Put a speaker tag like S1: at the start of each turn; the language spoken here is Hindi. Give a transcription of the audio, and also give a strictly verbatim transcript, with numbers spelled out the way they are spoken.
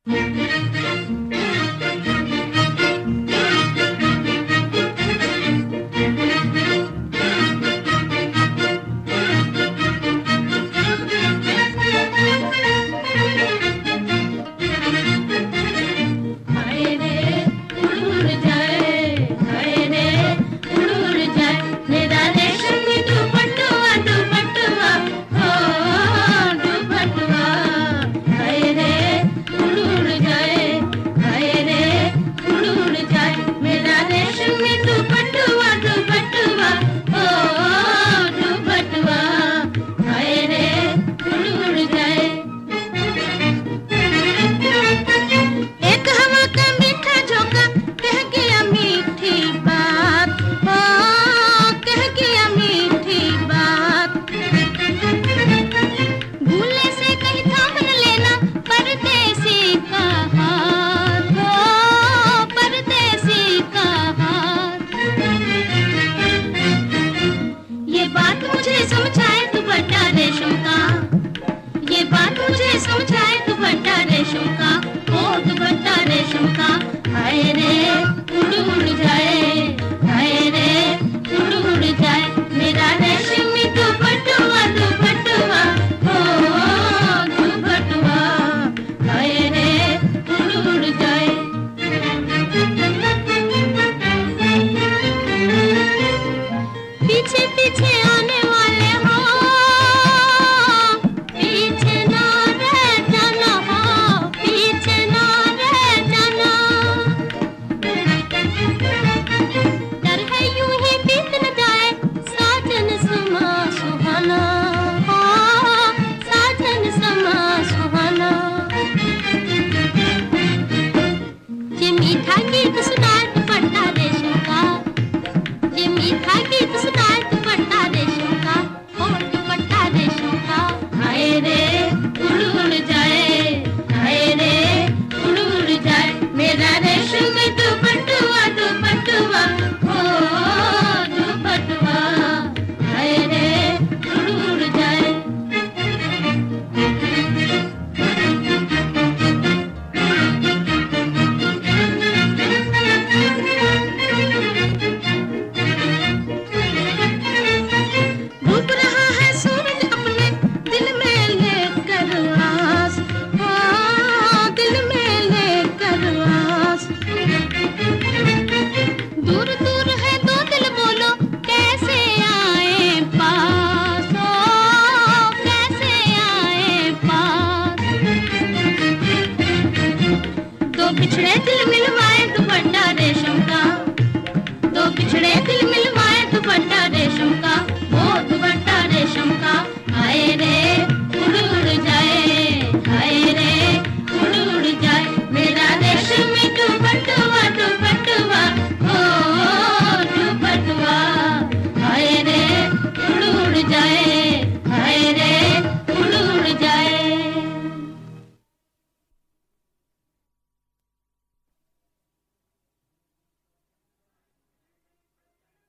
S1: समझाए दुपट्टा रेशम का, ओ दुपट्टा रेशम का। हाय रे उड़ उड़ जाए, हाय रे उड़ उड़ जाए मेरा रेशमी दुपट्टा दुपट्टा, ओ दुपट्टा। हाय रे उड़ उड़ जाए। पीछे पीछे आने वाले हो, पीछे ना रह जाना हो, पीछे ना रह जाना। डर है यूं ही बीत न जाए साजन समा सुहाना, हो साजन समा सुहाना। ये मीठा गीत सुनाए दुपट्टा रेशम का, ये मीठा गीत सुनाए दुपट्टा रेशम का, ओ दुपट्टा रेशम का। हाय रे उड़ उड़ जाए, हाय रे उड़ उड़ जाए मेरा रेशमी दुपट्टा दुपट्टा, ओ दुपट्टा। हाय रे उड़ उड़ जाए। डूब रहा है सूरज अपने दिल में लेकर आस, हाँ दिल में लेकर आस। दूर दूर है दो दिल बोलो कैसे आए पास, ओ कैसे आए पास। दो बिछड़े दिल मिलवा